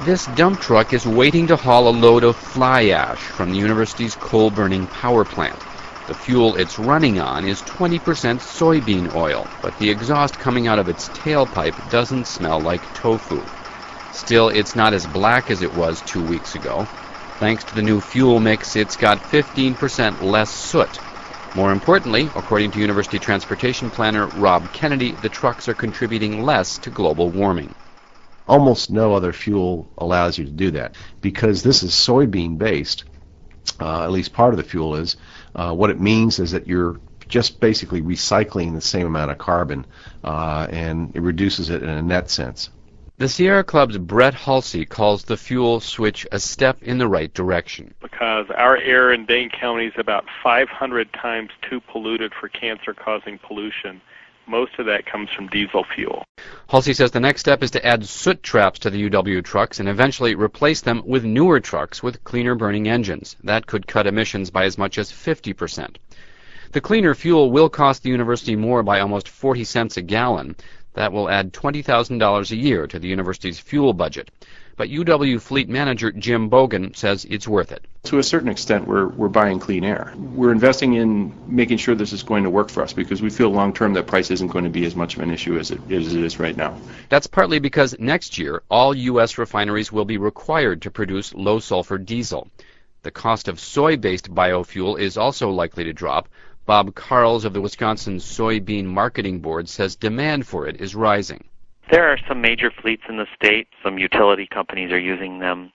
This dump truck is waiting to haul a load of fly ash from the university's coal-burning power plant. The fuel it's running on is 20% soybean oil, but the exhaust coming out of its tailpipe doesn't smell like tofu. Still, it's not as black as it was 2 weeks ago. Thanks to the new fuel mix, it's got 15% less soot. More importantly, according to University Transportation Planner Rob Kennedy, the trucks are contributing less to global warming. Almost no other fuel allows you to do that. Because this is soybean based, at least part of the fuel is, what it means is that you're just basically recycling the same amount of carbon, and it reduces it in a net sense. The Sierra Club's Brett Halsey calls the fuel switch a step in the right direction. Because our air in Dane County is about 500 times too polluted for cancer-causing pollution. Most of that comes from diesel fuel. Halsey says the next step is to add soot traps to the UW trucks and eventually replace them with newer trucks with cleaner-burning engines. That could cut emissions by as much as 50%. The cleaner fuel will cost the university more by almost 40 cents a gallon. That will add $20,000 a year to the university's fuel budget. But UW fleet manager Jim Bogan says it's worth it. To a certain extent, we're buying clean air. We're investing in making sure this is going to work for us because we feel long-term that price isn't going to be as much of an issue as it is right now. That's partly because next year, all U.S. refineries will be required to produce low-sulfur diesel. The cost of soy-based biofuel is also likely to drop. Bob Carls of the Wisconsin Soybean Marketing Board says demand for it is rising. There are some major fleets in the state. Some utility companies are using them.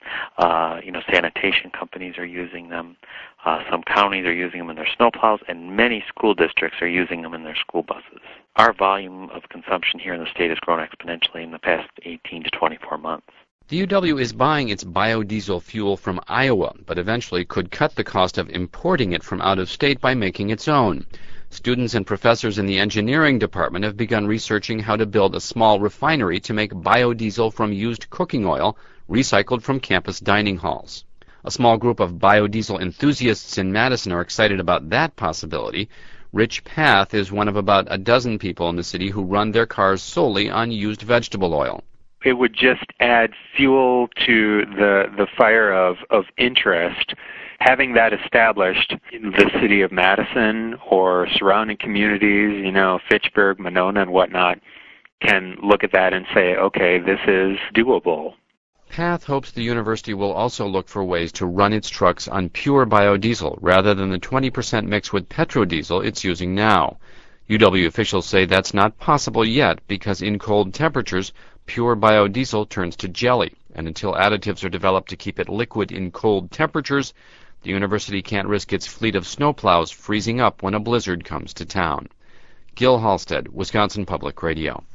Sanitation companies are using them. Some counties are using them in their snowplows, and many school districts are using them in their school buses. Our volume of consumption here in the state has grown exponentially in the past 18 to 24 months. The UW is buying its biodiesel fuel from Iowa, but eventually could cut the cost of importing it from out of state by making its own. Students and professors in the engineering department have begun researching how to build a small refinery to make biodiesel from used cooking oil recycled from campus dining halls. A small group of biodiesel enthusiasts in Madison are excited about that possibility. Rich Path is one of about a dozen people in the city who run their cars solely on used vegetable oil. It would just add fuel to the fire of interest. Having that established in the city of Madison or surrounding communities, Fitchburg, Monona, and whatnot, can look at that and say, okay, this is doable. Path hopes the university will also look for ways to run its trucks on pure biodiesel rather than the 20% mix with petrodiesel it's using now. UW officials say that's not possible yet because in cold temperatures, pure biodiesel turns to jelly, and until additives are developed to keep it liquid in cold temperatures, the university can't risk its fleet of snowplows freezing up when a blizzard comes to town. Gil Halstead, Wisconsin Public Radio.